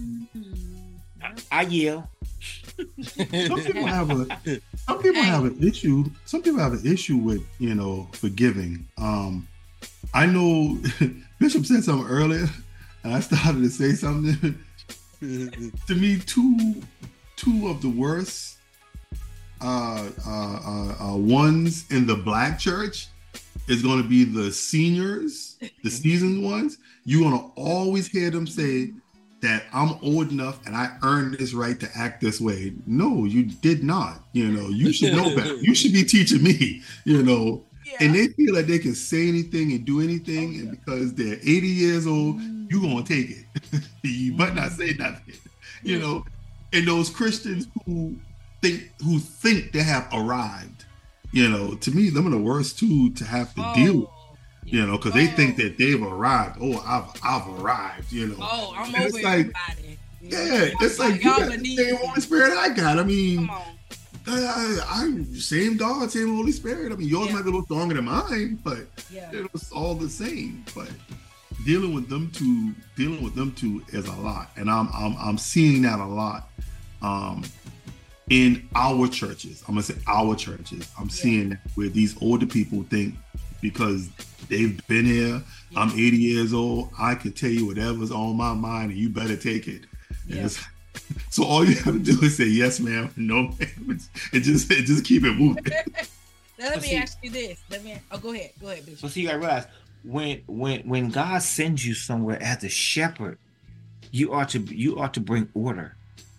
I, I yell. Some people have a some people have an issue. Some people have an issue with, you know, forgiving. Um, I know Bishop said something earlier, and I started to say something. To me, two two of the worst uh, uh, uh, uh, ones in the black church is going to be the seniors, the seasoned ones. You're going to always hear them say that I'm old enough and I earned this right to act this way. No, you did not. You know, you should know better. You should be teaching me, you know. Yeah. And they feel like they can say anything and do anything, oh, yeah. and because they're eighty years old, mm. you're gonna take it. You might not say nothing, you yeah. know. And those Christians who think who think they have arrived, you know, to me, them are the worst two to have to oh. deal with, you know, because oh. they think that they've arrived. Oh, I've I've arrived, you know. Oh, I'm and over it's like, everybody. Yeah, it's like you got the same Holy Spirit I got. I mean. I, I, same God, same Holy Spirit. I mean, yours yeah. might be a little stronger than mine, but yeah. it was all the same. But dealing with them two, dealing with them two is a lot, and I'm I'm I'm seeing that a lot um, in our churches. I'm gonna say our churches. I'm yeah. seeing that where these older people think because they've been here. Yeah. I'm eighty years old. I can tell you whatever's on my mind, and you better take it. Yeah. So all you have to do is say yes, ma'am, no, ma'am, and just and just keep it moving. Now, let me see, ask you this. Let me. Oh, go ahead. Go ahead, Bishop. So see, you gotta realize when when when God sends you somewhere as a shepherd, you ought to you ought to bring order.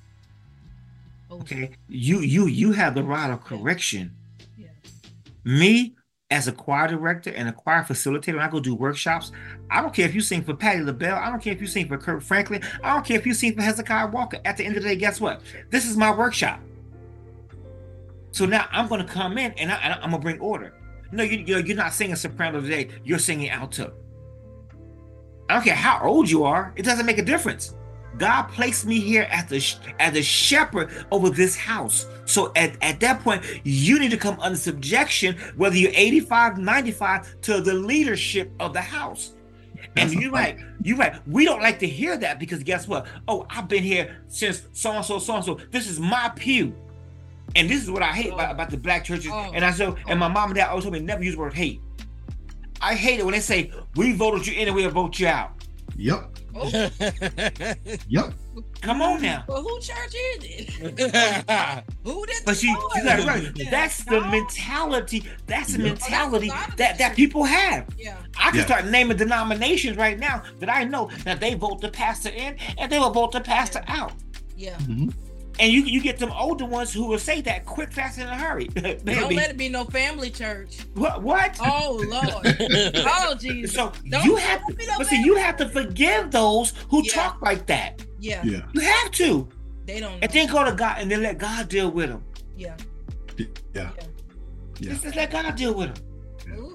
Okay, you you you have the rod of correction. Yeah. Me, as a choir director and a choir facilitator, when I go do workshops, I don't care if you sing for Patti LaBelle. I don't care if you sing for Kurt Franklin. I don't care if you sing for Hezekiah Walker. At the end of the day, guess what? This is my workshop. So now I'm going to come in and, I, and I'm going to bring order. No, you, you're, you're not singing soprano today. You're singing alto. I don't care how old you are. It doesn't make a difference. God placed me here as the as a shepherd over this house. So at, at that point, you need to come under subjection, whether you're eighty-five, ninety-five, to the leadership of the house. And you're right. You're right. We don't like to hear that because guess what? Oh, I've been here since so-and-so, so-and-so. This is my pew. And this is what I hate oh. about, about the black churches. Oh. And I so, and my mom and dad always told me never use the word hate. I hate it when they say, we voted you in and we'll vote you out. Yep. Oh. Yep. Come on now. Well, who church is it? Who did? But you, you got it right. That's the mentality. That's the yep. mentality oh, that's that that people have. Yeah. I can yeah. start naming denominations right now that I know that they vote the pastor in and they will vote the pastor yeah. out. Yeah. Mm-hmm. And you you get them older ones who will say that quick, fast, in a hurry. Don't let it be no family church. What? What? Oh Lord. Oh Jesus. So Don't you have to, no but see, you have to forgive those who yeah. talk like that. Yeah. Yeah. You have to. They don't. Know. And then go to God and then let God deal with them. Yeah. Yeah. Yeah. Yeah. Just let God deal with them. Ooh.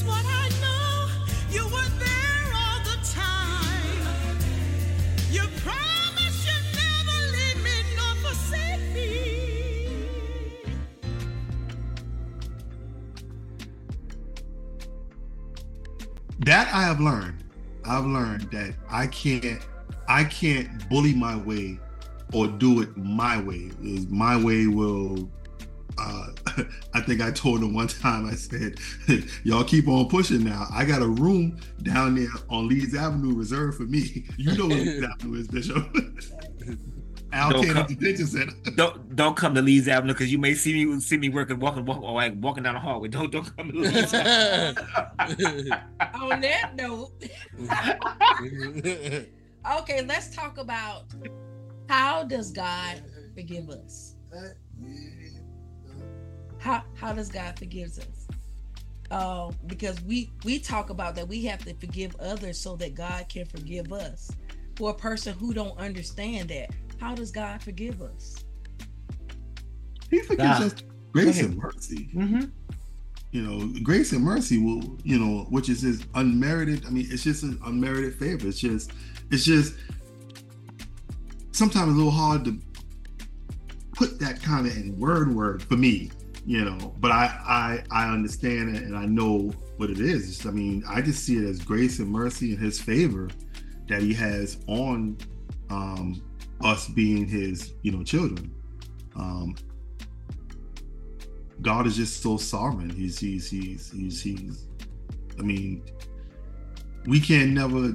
Here's what I know. You were there all the time. You promised you'd never leave me nor forsake me. That I have learned. I've learned that I can't I can't bully my way or do it my way. Is my way will uh I think I told him one time, I said, y'all keep on pushing now. I got a room down there on Leeds Avenue reserved for me. You know what Leeds Avenue is, Bishop. Al Don't Kane come- Detention Center. Don't don't come to Leeds Avenue because you may see me see me working walking walking or like walking down the hallway. Don't don't come to Leeds Avenue. On that note, okay, let's talk about how does God forgive us? How how does God forgive us? Uh, because we we talk about that we have to forgive others so that God can forgive us. For a person who don't understand that, how does God forgive us? He forgives God. us grace and mercy. Mm-hmm. You know, grace and mercy will, you know, which is his unmerited. I mean, it's just an unmerited favor. It's just, it's just sometimes a little hard to put that kind of in word word for me, you know. But I, I, I understand it and I know what it is. I mean, I just see it as grace and mercy and his favor that he has on um, us being his, you know, children. Um, God is just so sovereign. He's, he's, he's, he's, he's, I mean, we can never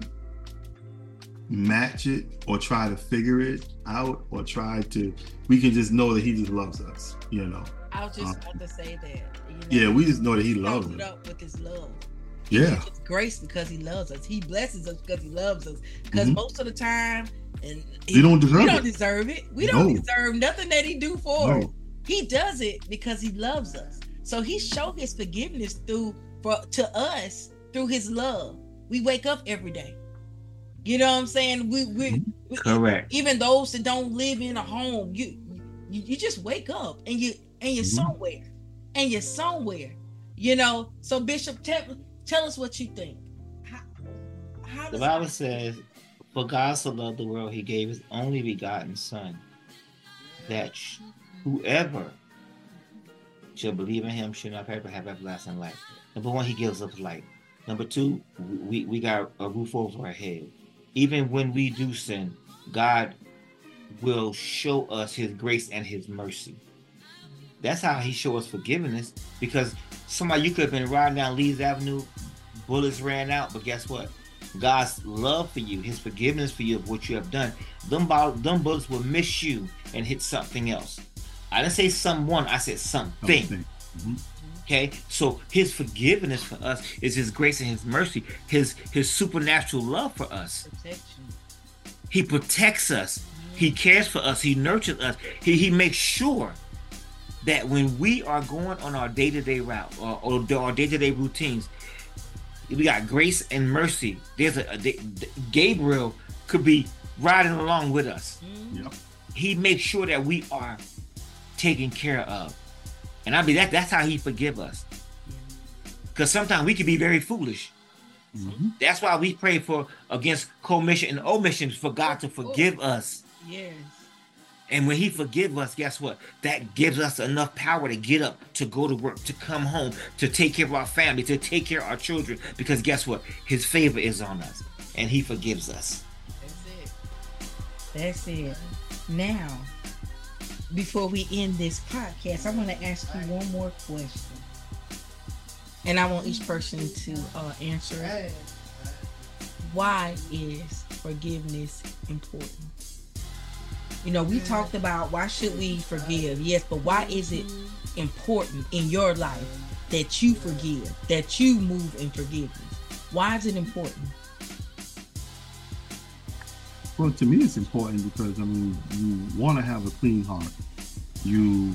match it or try to figure it out or try to, we can just know that he just loves us, you know. I was just Uh, about to say that. You know, Yeah, we just know that he he loves comes us. up with his love. Yeah. He gives grace because he loves us. He blesses us because he loves us. Because Mhm. most of the time, and We don't deserve we don't it. deserve it. We don't No. deserve nothing that he do for No. us. He does it because he loves us. So he showed his forgiveness through for to us through his love. We wake up every day. You know what I'm saying? We we, we Correct. even those that don't live in a home, you you, you just wake up and you and you're Mhm. somewhere. And you're somewhere. You know, so Bishop, tell, tell us what you think. How, how The does Bible God- says, "For God so loved the world, He gave His only begotten Son, that sh- whoever shall believe in Him should not perish but have everlasting life." Number one, He gives us life. Number two, we we got a roof over our head. Even when we do sin, God will show us His grace and His mercy. That's how He show us forgiveness. Because somebody, you could have been riding down Leeds Avenue, bullets ran out, but guess what? God's love for you, His forgiveness for you of what you have done, them, ball, them bullets will miss you and hit something else. I didn't say someone, I said something. Something. Mhm. Okay, so His forgiveness for us is His grace and His mercy, His His supernatural love for us. protection. He protects us. He cares for us. He nurtures us. He, he makes sure that when we are going on our day-to-day route or, or our day-to-day routines, we got grace and mercy. There's a, a Gabriel could be riding along with us. Yep. He makes sure that we are taken care of. And I mean, that that's how He forgive us. Because sometimes we can be very foolish. Mhm. That's why we pray for against commission and omission for God to forgive us. Yes. And when He forgive us, guess what? That gives us enough power to get up, to go to work, to come home, to take care of our family, to take care of our children. Because guess what? His favor is on us, and He forgives us. That's it. That's it. Now, before we end this podcast, I want to ask you one more question. And I want each person to uh, answer it. Why is forgiveness important? You know, we talked about why should we forgive? Yes, but why is it important in your life that you forgive, that you move in forgiveness? Why is it important? Well, to me, it's important because, I mean, you want to have a clean heart. You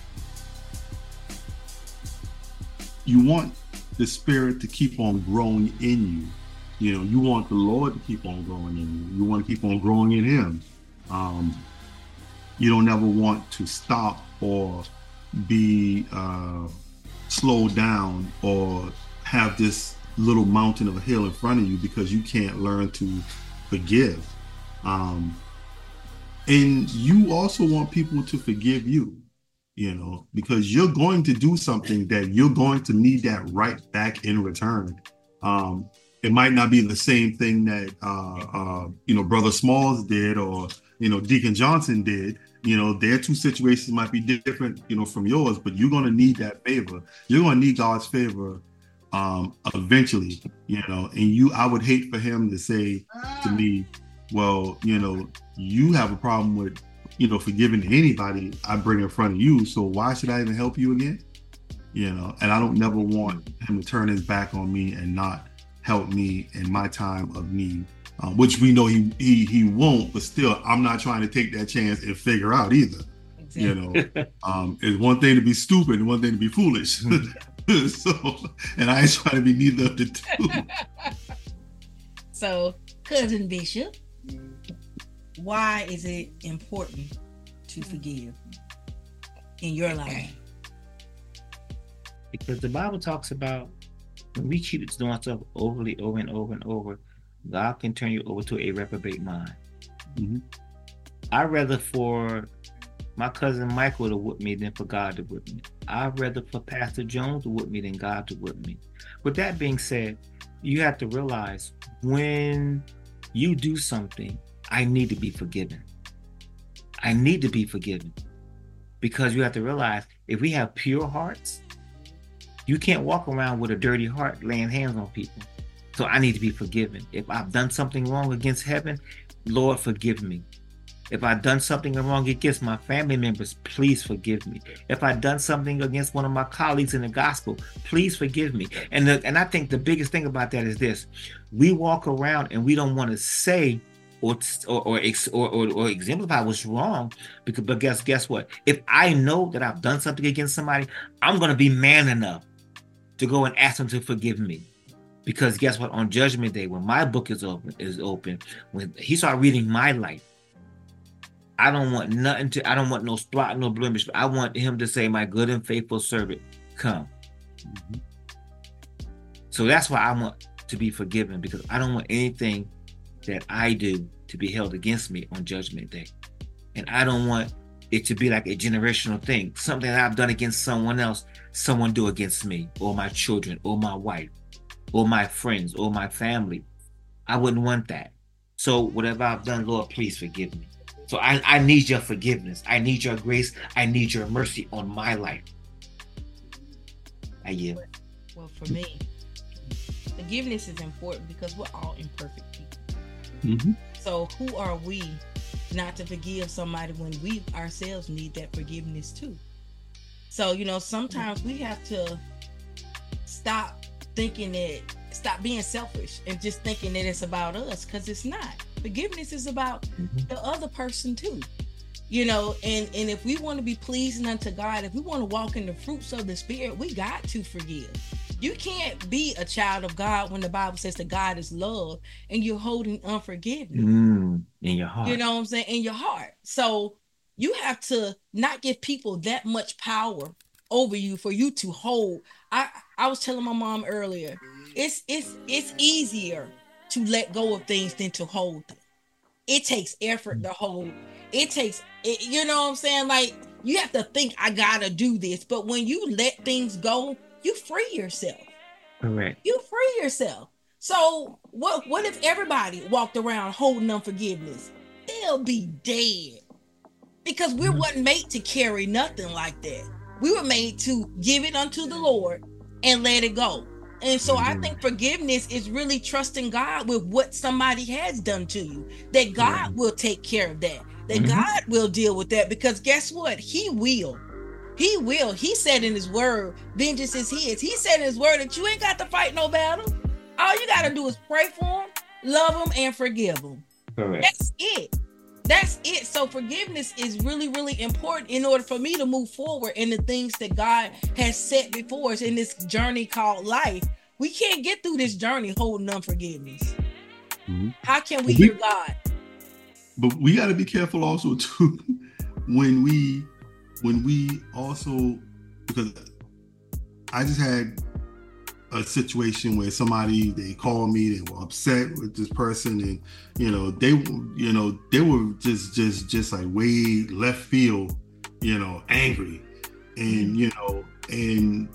you want the Spirit to keep on growing in you. You know, you want the Lord to keep on growing in you. You want to keep on growing in Him. Um, you don't ever want to stop or be uh, slowed down or have this little mountain of a hill in front of you because you can't learn to forgive. Um, and you also want people to forgive you, you know, because you're going to do something that you're going to need that right back in return. Um, it might not be the same thing that, uh, uh, you know, Brother Smalls did or, you know, Deacon Johnson did. You know, their two situations might be different, you know, from yours, but you're going to need that favor. You're going to need God's favor um, eventually, you know, and you, I would hate for him to say to me, well, you know, you have a problem with, you know, forgiving anybody I bring in front of you. So why should I even help you again? You know, and I don't never want him to turn his back on me and not help me in my time of need, um, which we know he, he he won't, but still, I'm not trying to take that chance and figure out either. Exactly. You know, um, it's one thing to be stupid and one thing to be foolish. So, and I ain't trying to be neither of the two. So, Cousin Bishop, why is it important to forgive in your life? Because the Bible talks about when we keep doing stuff overly over and over and over, God can turn you over to a reprobate mind. Mm-hmm. I'd rather for my cousin Michael to whip me than for God to whip me. I'd rather for Pastor Jones to whip me than God to whip me. With that being said, you have to realize when you do something, I need to be forgiven. I need to be forgiven. Because you have to realize if we have pure hearts, you can't walk around with a dirty heart laying hands on people. So I need to be forgiven. If I've done something wrong against heaven, Lord, forgive me. If I've done something wrong against my family members, please forgive me. If I've done something against one of my colleagues in the gospel, please forgive me. And the, and I think the biggest thing about that is this. We walk around and we don't want to say or or or, or, or, or exemplify what's wrong. Because, but guess, guess what? If I know that I've done something against somebody, I'm going to be man enough to go and ask them to forgive me. Because guess what? On Judgment Day, when my book is open, is open, when he started reading my life, I don't want nothing to, I don't want no spot, no blemish. But I want him to say, my good and faithful servant, come. Mm-hmm. So that's why I want to be forgiven, because I don't want anything that I do to be held against me on Judgment Day. And I don't want it to be like a generational thing. Something that I've done against someone else, someone do against me, or my children, or my wife, or my friends, or my family. I wouldn't want that. So whatever I've done, Lord, please forgive me. So I, I need your forgiveness. I need your grace. I need your mercy on my life. I yield. Well, for me, forgiveness is important because we're all imperfect people. Mm-hmm. So who are we not to forgive somebody when we ourselves need that forgiveness too? So, you know, sometimes we have to stop thinking that, stop being selfish and just thinking that it's about us, because it's not. Forgiveness is about mm-hmm. the other person too, you know, and, and if we want to be pleasing unto God, if we want to walk in the fruits of the Spirit, we got to forgive. You can't be a child of God when the Bible says that God is love and you're holding unforgiveness mm, in your heart. You know what I'm saying? In your heart. So you have to not give people that much power over you for you to hold. I, I was telling my mom earlier, it's it's it's easier to let go of things than to hold them. It takes effort to hold. It takes, it, you know what I'm saying? Like, you have to think, I gotta do this. But when you let things go, you free yourself. Correct. You free yourself. So what, what if everybody walked around holding unforgiveness? They'll be dead. Because we mm-hmm. wasn't made to carry nothing like that. We were made to give it unto the Lord and let it go. And so I think forgiveness is really trusting God with what somebody has done to you, that God yeah. will take care of that, that mm-hmm. God will deal with that, because guess what? He will. He will. He said in his word, vengeance is his. He said in his word that you ain't got to fight no battle. All you got to do is pray for him, love him, and forgive him. Correct. That's it. That's it. So forgiveness is really, really important in order for me to move forward in the things that God has set before us in this journey called life. We can't get through this journey holding unforgiveness. Mm-hmm. How can we, we hear God? But we got to be careful also too when we when we also, because I just had a situation where somebody, they called me, they were upset with this person, and you know they you know they were just just just like way left field, you know, angry, and you know and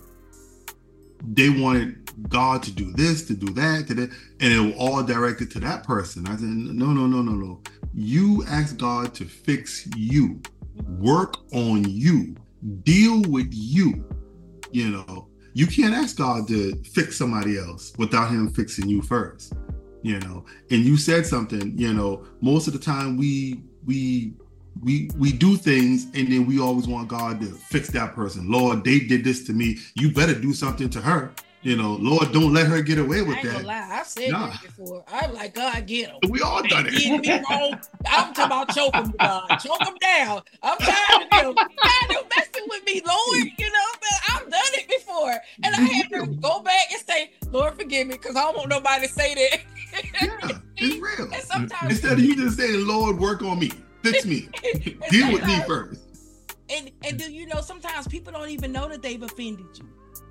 they wanted God to do this, to do that, to that, and it was all directed to that person. I said, no, no, no, no, no. You ask God to fix you, work on you, deal with you. You know, you can't ask God to fix somebody else without him fixing you first. You know, and you said something, you know, most of the time we we we we do things and then we always want God to fix that person. Lord, they did this to me. You better do something to her. You know, Lord, don't let her get away with I ain't that. gonna lie, I've said Nah. that before. I'm like, God, get him. We all done it. Did me wrong. I'm talking about choke him, God. Choke him down. I'm tired of him. Tired of messing with me, Lord. You know, but I've done it before. And I had to go back and say, Lord, forgive me, because I don't want nobody to say that. Yeah, it's real. And sometimes Instead of you just saying, Lord, work on me, fix me, deal with me first. And and do you know sometimes people don't even know that they've offended you.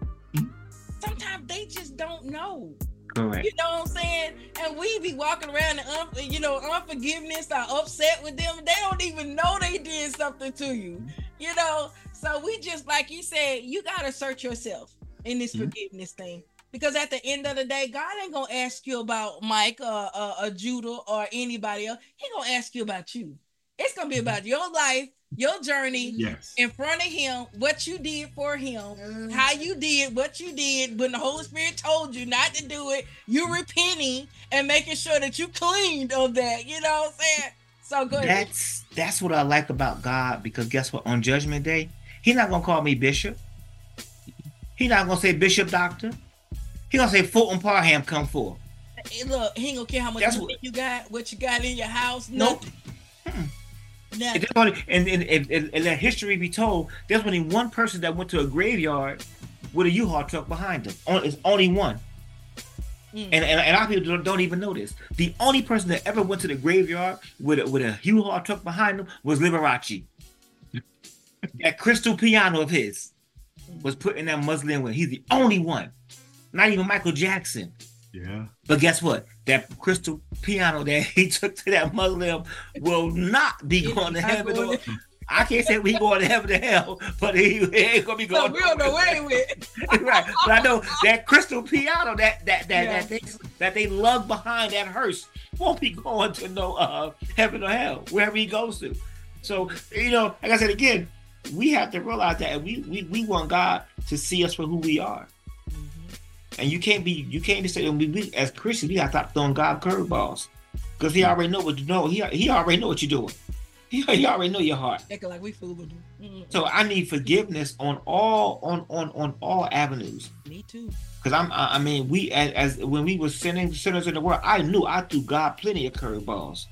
Sometimes they just don't know. Correct. You know what I'm saying? And we be walking around in un, you know, unforgiveness or upset with them. They don't even know they did something to you. You know, so we just, like you said, you gotta search yourself in this mm-hmm. forgiveness thing. Because at the end of the day, God ain't gonna ask you about Mike or, or, or Judah or anybody else. He gonna ask you about you. It's gonna be about your life, your journey, yes. in front of him, what you did for him, mm. how you did what you did when the Holy Spirit told you not to do it, you repenting and making sure that you cleaned of that. You know what I'm saying? So good. That's that's what I like about God, because guess what? On Judgment Day, He's not gonna call me Bishop. He's not gonna say Bishop Doctor. He gonna say Fulton Parham come forth. Hey, look, he ain't gonna care how much money you got, what you got in your house. Nope. Nothing. And, only, and, and, and, and let history be told, there's only one person that went to a graveyard with a U-Haul truck behind them. Only, it's only one. Mm. And, and, and a lot of people don't, don't even know this. The only person that ever went to the graveyard with a, with a U-Haul truck behind them was Liberace. That crystal piano of his was put in that Muslim way. He's the only one. Not even Michael Jackson. Yeah. But guess what? That crystal piano that he took to that Muslim will not be going to heaven. Or, I can't say we going to heaven or hell, but he, he ain't gonna be going. No, we don't know where he went. Right. But I know that crystal piano that that that yeah. that they that they lug behind that hearse won't be going to no uh heaven or hell, wherever he goes to. So, you know, like I said again, we have to realize that we we, we want God to see us for who we are. And you can't be, you can't just say, we, we, as Christians, we have to stop throwing God curveballs, because He already know what you know. He He already know what you're doing. He, he already know your heart. Acting like we fooling him. Mm-hmm. So I need forgiveness on all on on on all avenues. Me too. Because I'm, I, I mean, we as, as when we were sinning sinners in the world, I knew I threw God plenty of curveballs.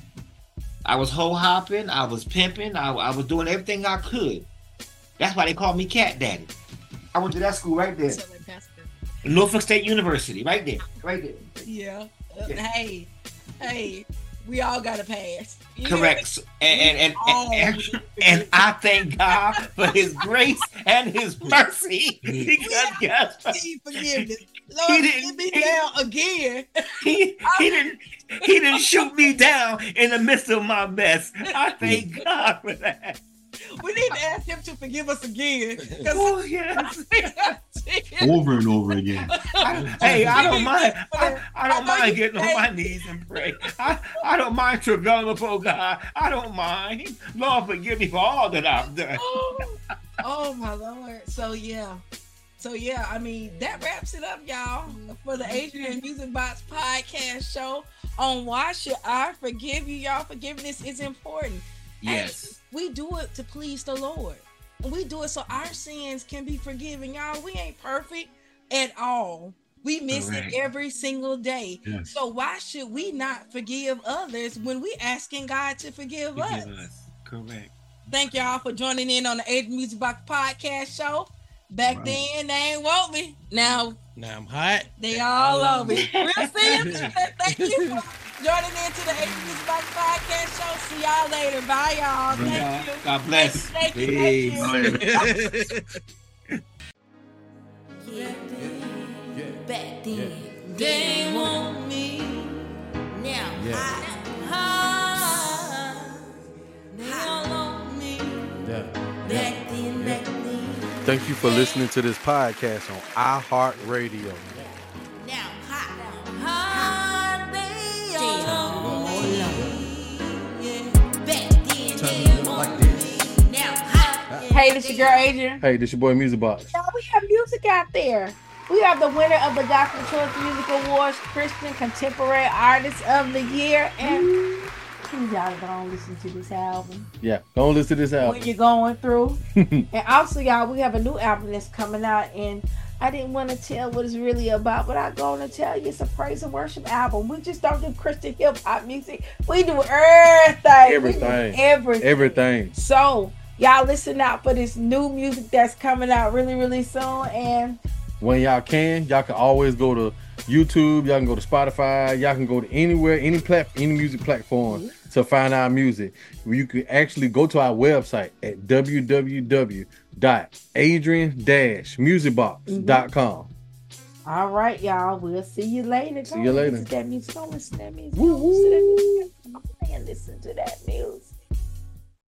I was hoe hopping, I was pimping, I, I was doing everything I could. That's why they called me Cat Daddy. I went to that school right there. Norfolk State University, right there, right there. Yeah. Uh, yeah. Hey, hey, we all got to pass. You Correct. And and and, and, and, and I thank God for His grace and His mercy, because guess what? He forgiveness. Lord, he didn't me down again. He he didn't he didn't shoot me down in the midst of my mess. I thank God for that. We need to ask Him to forgive us again. Oh, yes. Over and over again. I, hey, I don't mind. I, I don't I mind getting on my knees and pray. I, I don't mind travailing before God. I don't mind. Lord, forgive me for all that I've done. Oh, oh my Lord. So yeah. So yeah, I mean, that wraps it up, y'all, for the Adrian Music Box podcast show on Why Should I Forgive You? Y'all, forgiveness is important. Yes. And we do it to please the Lord. And we do it so our sins can be forgiven. Y'all, we ain't perfect at all. We miss Correct. It every single day. Yes. So why should we not forgive others when we asking God to forgive, forgive us? us? Correct. Thank y'all for joining in on the Adrian Music Box podcast show. Back wow. then, they ain't want me. Now, now I'm hot. They all love me. We'll see you. Thank you for joining in to the Adrian Music Box podcast show. See y'all later. Bye, y'all. Thank God, you. God bless. Thank you. Thank you. Thank you. Yeah. Yeah. back then. Yeah. They want me now. Yeah. High, they all on me. Yeah. Back then, back then. Thank you for listening to this podcast on iHeartRadio. Now, high, high, they all on me. Back then, they Like this. now, high. Hey, this your girl Adrian. Hey, this your boy Music Box. Now we have music out there. We have the winner of the Gospel Choice Music Awards, Christian Contemporary Artist of the Year, and please y'all go and listen to this album Yeah, go and listen to this album. when you're going through. And also, y'all, we have a new album that's coming out, and I didn't want to tell what it's really about, but I'm going to tell you it's a praise and worship album. We just don't do Christian hip hop music. We do everything. We do Everything. everything. Everything. So y'all listen out for this new music that's coming out really, really soon. And When y'all can, y'all can always go to YouTube. Y'all can go to Spotify. Y'all can go to anywhere, any plat, any music platform to find our music. You can actually go to our website at w w w dot adrian dash music box dot com. all right, y'all, we'll see you later. See you later. Listen to that music. Don't listen to that music. Don't listen to that music. Go and listen to that music.